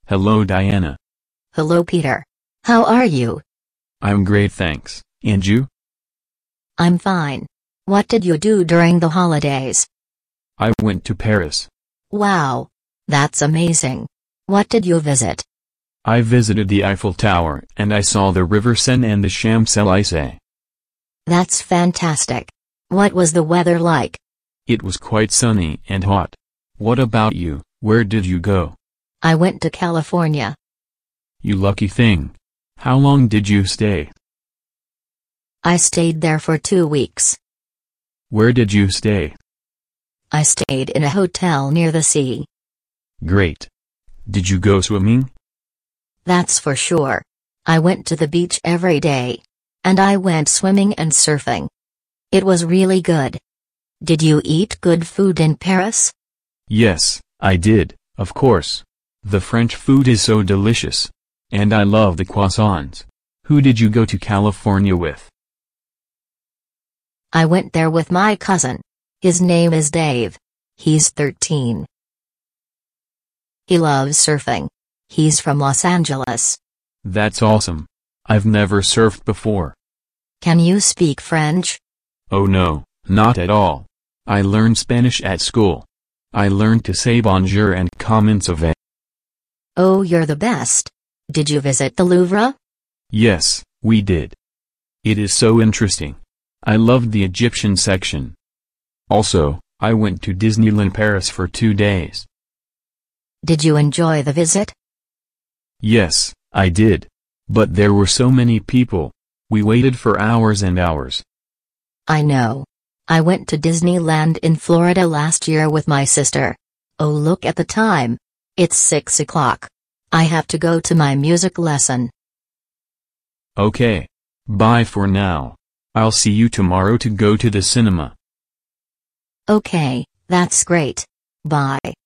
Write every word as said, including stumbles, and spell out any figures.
Hello Diana. Hello Peter. How are you? I'm great thanks, and you? I'm fine. What did you do during the holidays? I went to Paris. Wow. That's amazing. What did you visit? I visited the Eiffel Tower and I saw the River Seine and the Champs-Élysées. That's fantastic. What was the weather like? It was quite sunny and hot. What about you, where did you go? I went to California. You lucky thing. How long did you stay? I stayed there for two weeks. Where did you stay? I stayed in a hotel near the sea. Great. Did you go swimming? That's for sure. I went to the beach every day. And I went swimming and surfing. It was really good. Did you eat good food in Paris? Yes, I did, of course. The French food is so delicious. And I love the croissants. Who did you go to California with? I went there with my cousin. His name is Dave. He's thirteen. He loves surfing. He's from Los Angeles. That's awesome. I've never surfed before. Can you speak French? Oh no, not at all. I learned Spanish at school. I learned to say bonjour and comment ça va. Oh, you're the best. Did you visit the Louvre? Yes, we did. It is so interesting. I loved the Egyptian section. Also, I went to Disneyland Paris for two days. Did you enjoy the visit? Yes, I did. But there were so many people. We waited for hours and hours. I know. I went to Disneyland in Florida last year with my sister. Oh, look at the time. It's six o'clock. I have to go to my music lesson. Okay. Bye for now. I'll see you tomorrow to go to the cinema. Okay, that's great. Bye.